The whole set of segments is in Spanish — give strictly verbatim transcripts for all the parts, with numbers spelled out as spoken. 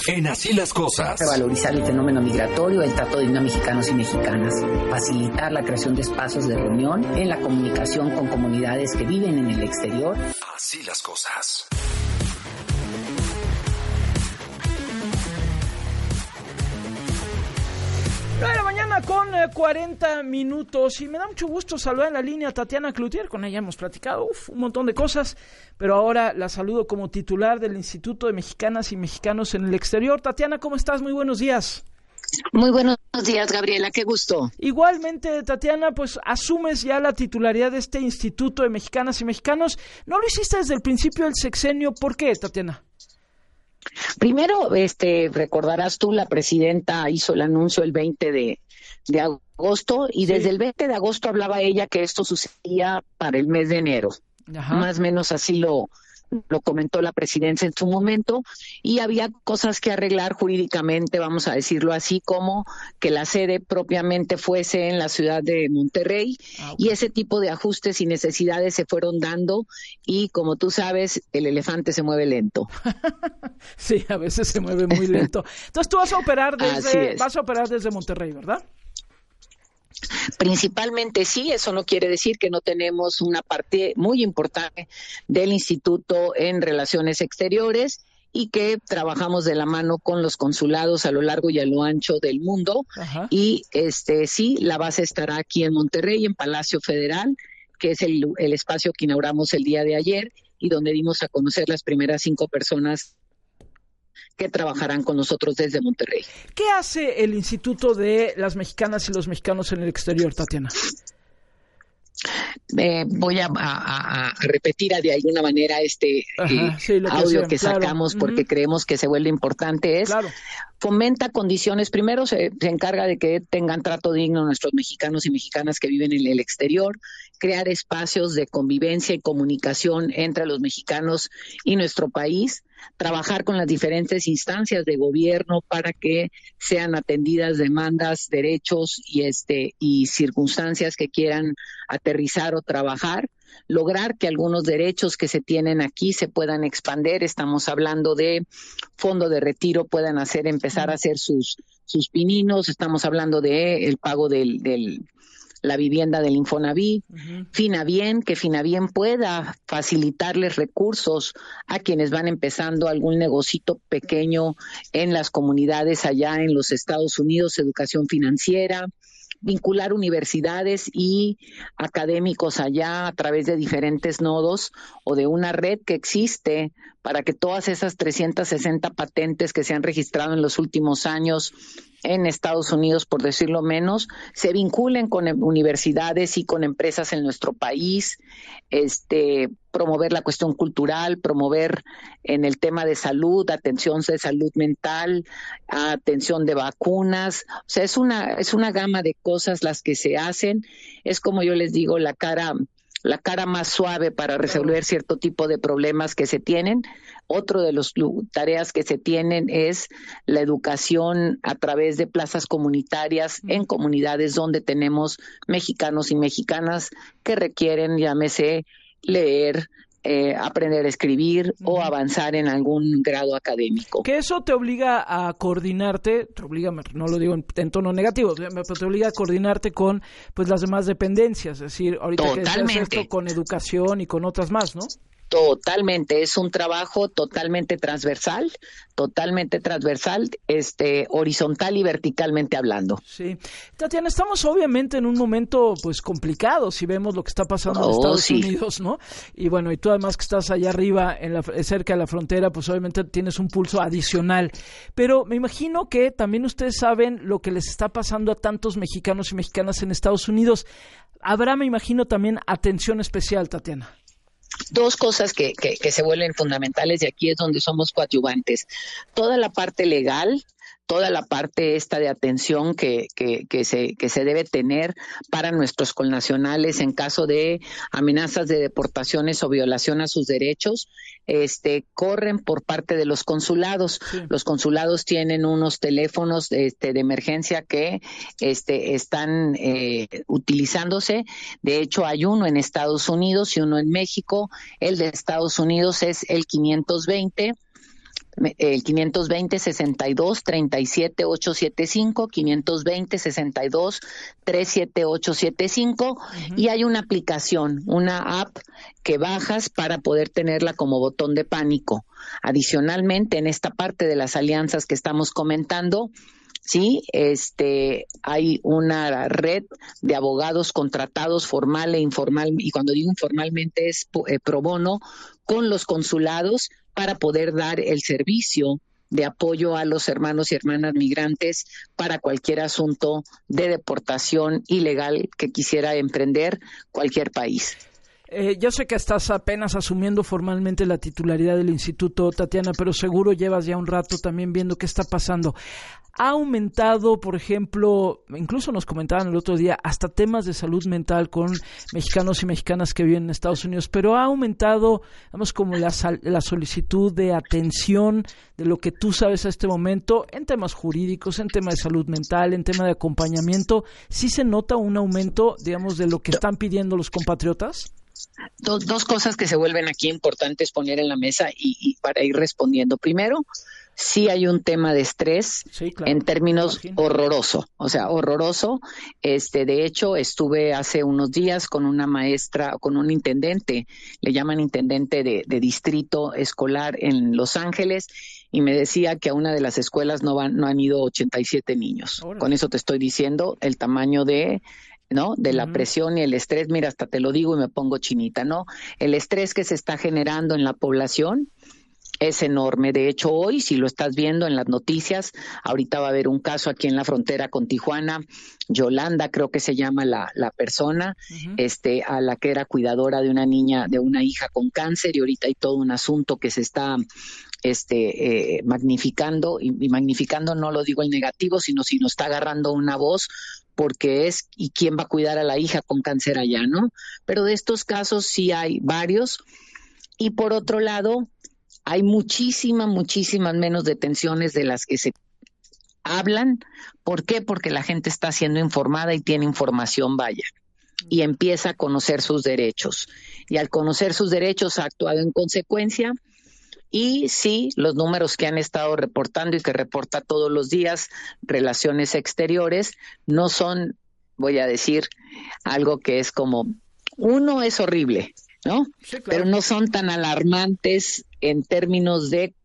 En Así las Cosas. Revalorizar el fenómeno migratorio, el trato digno a mexicanos y mexicanas. Facilitar la creación de espacios de reunión en la comunicación con comunidades que viven en el exterior. Así las cosas. nueve de la mañana con eh, cuarenta minutos y me da mucho gusto saludar en la línea a Tatiana Cloutier. Con ella hemos platicado uf, un montón de cosas, pero ahora la saludo como titular del Instituto de Mexicanas y Mexicanos en el Exterior. Tatiana, ¿cómo estás? Muy buenos días. Muy buenos días, Gabriela, qué gusto. Igualmente, Tatiana, pues asumes ya la titularidad de este Instituto de Mexicanas y Mexicanos. ¿No lo hiciste desde el principio del sexenio? ¿Por qué, Tatiana? Primero, este, recordarás tú, la presidenta hizo el anuncio el veinte de agosto y sí. Desde el veinte de agosto hablaba ella que esto sucedía para el mes de enero. Ajá. Más o menos así lo, lo comentó la presidencia en su momento, y había cosas que arreglar jurídicamente, vamos a decirlo así, como que la sede propiamente fuese en la ciudad de Monterrey, ah, okay. Y ese tipo de ajustes y necesidades se fueron dando, y como tú sabes, el elefante se mueve lento. Sí, a veces se mueve muy lento. Entonces tú vas a operar desde, vas a operar desde Monterrey, ¿verdad? Principalmente sí, eso no quiere decir que no tenemos una parte muy importante del instituto en relaciones exteriores y que trabajamos de la mano con los consulados a lo largo y a lo ancho del mundo. Ajá. Y este sí, la base estará aquí en Monterrey, en Palacio Federal, que es el, el espacio que inauguramos el día de ayer y donde dimos a conocer las primeras cinco personas que trabajarán con nosotros desde Monterrey. ¿Qué hace el Instituto de las Mexicanas y los Mexicanos en el Exterior, Tatiana? Eh, voy a, a, a repetir de alguna manera este Ajá, eh, sí, que audio sea, que sacamos, claro. Porque uh-huh. creemos que se vuelve importante. Es claro. Fomenta condiciones, primero se, se encarga de que tengan trato digno nuestros mexicanos y mexicanas que viven en el exterior, crear espacios de convivencia y comunicación entre los mexicanos y nuestro país, trabajar con las diferentes instancias de gobierno para que sean atendidas demandas, derechos y este y circunstancias que quieran aterrizar o trabajar, lograr que algunos derechos que se tienen aquí se puedan expandir. Estamos hablando de fondo de retiro, puedan hacer empezar a hacer sus sus pininos, estamos hablando de el pago del del la vivienda del Infonavit, uh-huh. Finabien, que Finabien pueda facilitarles recursos a quienes van empezando algún negocito pequeño en las comunidades allá en los Estados Unidos, educación financiera, vincular universidades y académicos allá a través de diferentes nodos o de una red que existe para que todas esas trescientas sesenta patentes que se han registrado en los últimos años en Estados Unidos, por decirlo menos, se vinculen con universidades y con empresas en nuestro país, este, promover la cuestión cultural, promover en el tema de salud, atención de salud mental, atención de vacunas. O sea, es una, es una gama de cosas las que se hacen. Es como yo les digo, la cara... la cara más suave para resolver cierto tipo de problemas que se tienen. Otro de las tareas que se tienen es la educación a través de plazas comunitarias en comunidades donde tenemos mexicanos y mexicanas que requieren, llámese, leer, Eh, aprender a escribir uh-huh. o avanzar en algún grado académico. Que eso te obliga a coordinarte, te obliga, no lo digo en, en tono negativo, pero te obliga a coordinarte con pues las demás dependencias, es decir, ahorita Totalmente. Que haces esto con educación y con otras más, ¿no? Totalmente, es un trabajo totalmente transversal, totalmente transversal, este, horizontal y verticalmente hablando. Sí, Tatiana, estamos obviamente en un momento pues complicado si vemos lo que está pasando oh, en Estados sí. Unidos, ¿no? Y bueno, y tú además que estás allá arriba, en la, cerca de la frontera, pues obviamente tienes un pulso adicional. Pero me imagino que también ustedes saben lo que les está pasando a tantos mexicanos y mexicanas en Estados Unidos. Habrá, me imagino, también atención especial, Tatiana. Dos cosas que, que, que se vuelven fundamentales, y aquí es donde somos coadyuvantes. Toda la parte legal, toda la parte esta de atención que, que, que, se, que se debe tener para nuestros connacionales en caso de amenazas de deportaciones o violación a sus derechos, este, corren por parte de los consulados. Sí. Los consulados tienen unos teléfonos este, de emergencia que este, están eh, utilizándose. De hecho, hay uno en Estados Unidos y uno en México. El de Estados Unidos es el quinientos veinte. el quinientos veinte, sesenta y dos, treinta y siete, ochocientos setenta y cinco, quinientos veinte, sesenta y dos, treinta y siete, ochocientos setenta y cinco, uh-huh. y hay una aplicación, una app que bajas para poder tenerla como botón de pánico. Adicionalmente, en esta parte de las alianzas que estamos comentando, sí, este, hay una red de abogados contratados formal e informal, y cuando digo informalmente es eh, pro bono, con los consulados para poder dar el servicio de apoyo a los hermanos y hermanas migrantes para cualquier asunto de deportación ilegal que quisiera emprender cualquier país. Eh, yo sé que estás apenas asumiendo formalmente la titularidad del instituto, Tatiana, pero seguro llevas ya un rato también viendo qué está pasando. Ha aumentado, por ejemplo, incluso nos comentaban el otro día, hasta temas de salud mental con mexicanos y mexicanas que viven en Estados Unidos, pero ha aumentado, digamos, como la, la solicitud de atención de lo que tú sabes a este momento en temas jurídicos, en tema de salud mental, en tema de acompañamiento. ¿Sí se nota un aumento, digamos, de lo que están pidiendo los compatriotas? Dos, dos cosas que se vuelven aquí importantes poner en la mesa y, y para ir respondiendo. Primero, sí hay un tema de estrés, sí, claro, en términos horroroso, o sea, horroroso. Este, de hecho, estuve hace unos días con una maestra, con un intendente, le llaman intendente de, de distrito escolar en Los Ángeles, y me decía que a una de las escuelas no van, no han ido ochenta y siete niños. Ahora. Con eso te estoy diciendo el tamaño de ¿no? De la presión y el estrés, mira, hasta te lo digo y me pongo chinita, ¿no? El estrés que se está generando en la población es enorme. De hecho, hoy, si lo estás viendo en las noticias, ahorita va a haber un caso aquí en la frontera con Tijuana, Yolanda creo que se llama la, la persona, uh-huh. este, a la que era cuidadora de una niña, de una hija con cáncer, y ahorita hay todo un asunto que se está este, eh, magnificando, y, y magnificando no lo digo en negativo, sino si nos está agarrando una voz, porque es, ¿y quién va a cuidar a la hija con cáncer allá, no? Pero de estos casos sí hay varios. Y por otro lado, hay muchísimas, muchísimas menos detenciones de las que se hablan. ¿Por qué? Porque la gente está siendo informada y tiene información, vaya, y empieza a conocer sus derechos. Y al conocer sus derechos ha actuado en consecuencia. Y sí, los números que han estado reportando y que reporta todos los días Relaciones Exteriores no son, voy a decir, algo que es como, uno es horrible, ¿no? Sí, claro. Pero no son tan alarmantes en términos de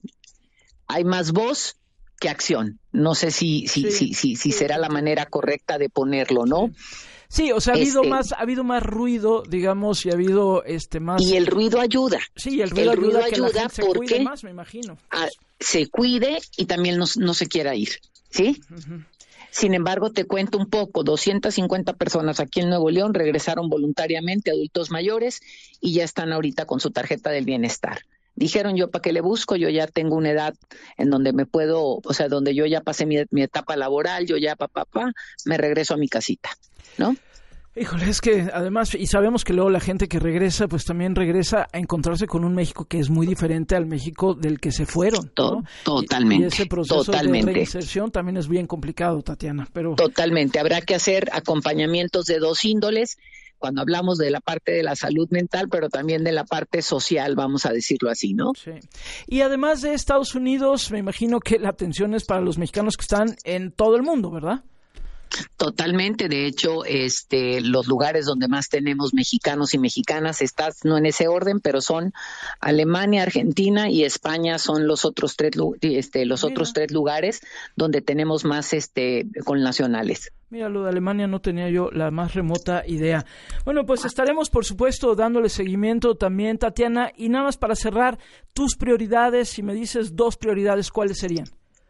hay más voz que acción. No sé si si sí. si, si, si será la manera correcta de ponerlo, ¿no? Sí. Sí, o sea, ha habido este, más, ha habido más ruido, digamos, y ha habido este más. Y el ruido ayuda. Sí, el ruido, el ruido ayuda, ayuda que la gente se porque cuide más, me imagino. A, se cuide y también no, no se quiera ir, ¿sí? Uh-huh. Sin embargo, te cuento un poco, doscientas cincuenta personas aquí en Nuevo León regresaron voluntariamente, adultos mayores, y ya están ahorita con su tarjeta del bienestar. Dijeron, yo para qué le busco, yo ya tengo una edad en donde me puedo, o sea, donde yo ya pasé mi, mi etapa laboral, yo ya papá, papá, me regreso a mi casita, ¿no? Híjole, es que además, y sabemos que luego la gente que regresa, pues también regresa a encontrarse con un México que es muy diferente al México del que se fueron, ¿no? Totalmente. Y, y ese proceso totalmente. de reinserción también es bien complicado, Tatiana. Pero Totalmente, habrá que hacer acompañamientos de dos índoles, cuando hablamos de la parte de la salud mental, pero también de la parte social, vamos a decirlo así, ¿no? Sí. Y además de Estados Unidos, me imagino que la atención es para los mexicanos que están en todo el mundo, ¿verdad? Totalmente, de hecho, este, los lugares donde más tenemos mexicanos y mexicanas, estás no en ese orden, pero son Alemania, Argentina y España son los otros tres, este, los Mira. otros tres lugares donde tenemos más, este, con nacionales. Mira, lo de Alemania no tenía yo la más remota idea. Bueno, pues estaremos, por supuesto, dándole seguimiento también, Tatiana, y nada más para cerrar, tus prioridades, si me dices dos prioridades, ¿cuáles serían?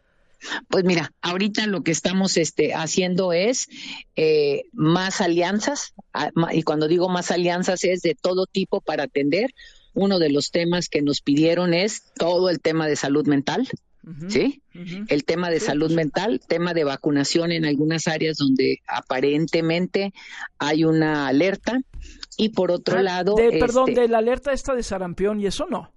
Pues mira, ahorita lo que estamos este, haciendo es eh, más alianzas, y cuando digo más alianzas es de todo tipo para atender. Uno de los temas que nos pidieron es todo el tema de salud mental, uh-huh, ¿sí? Uh-huh. El tema de sí, salud pues. mental, tema de vacunación en algunas áreas donde aparentemente hay una alerta, y por otro ah, lado... De, este, perdón, de la alerta esta de sarampión y eso no.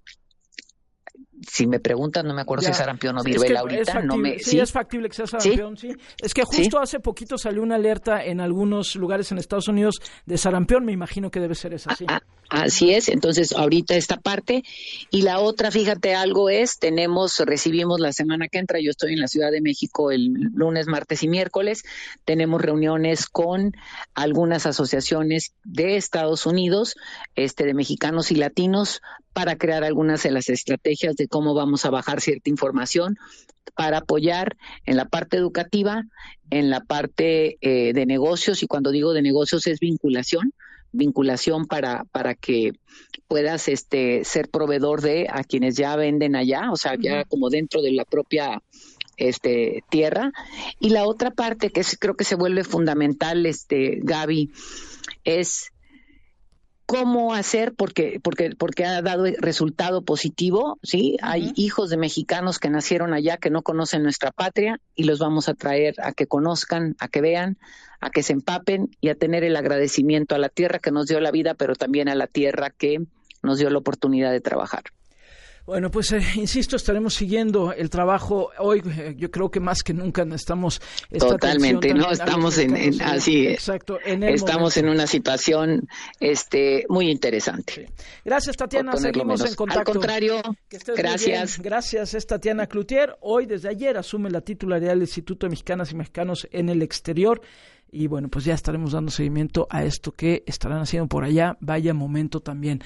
Si me preguntan, no me acuerdo ya. si es sarampión o viruela es ahorita. Factible, no me, sí, ¿sí? es factible que sea sarampión, ¿sí? sí. Es que justo ¿Sí? hace poquito salió una alerta en algunos lugares en Estados Unidos de sarampión, me imagino que debe ser esa, sí. Ah, Así es, entonces ahorita esta parte y la otra, fíjate algo es, tenemos, recibimos la semana que entra, yo estoy en la Ciudad de México el lunes, martes y miércoles, tenemos reuniones con algunas asociaciones de Estados Unidos, este, de mexicanos y latinos, para crear algunas de las estrategias de cómo vamos a bajar cierta información para apoyar en la parte educativa, en la parte eh, de negocios, y cuando digo de negocios es vinculación, vinculación para para que puedas este ser proveedor de a quienes ya venden allá, o sea, ya como dentro de la propia este tierra. Y la otra parte que es, creo que se vuelve fundamental, este Gaby, es cómo hacer, porque porque porque ha dado resultado positivo, ¿sí? Uh-huh. Hay hijos de mexicanos que nacieron allá que no conocen nuestra patria y los vamos a traer a que conozcan, a que vean, a que se empapen y a tener el agradecimiento a la tierra que nos dio la vida, pero también a la tierra que nos dio la oportunidad de trabajar. Bueno, pues eh, insisto, estaremos siguiendo el trabajo hoy. Eh, yo creo que más que nunca necesitamos esta totalmente, no estamos en, en así, exacto, en el estamos momento. En una situación, este, muy interesante. Sí. Gracias, Tatiana. Seguimos menos. En contacto. Al contrario, gracias. Gracias, es Tatiana Cloutier. Hoy, desde ayer, asume la titularidad del Instituto de Mexicanas y Mexicanos en el Exterior. Y bueno, pues ya estaremos dando seguimiento a esto que estarán haciendo por allá. Vaya momento también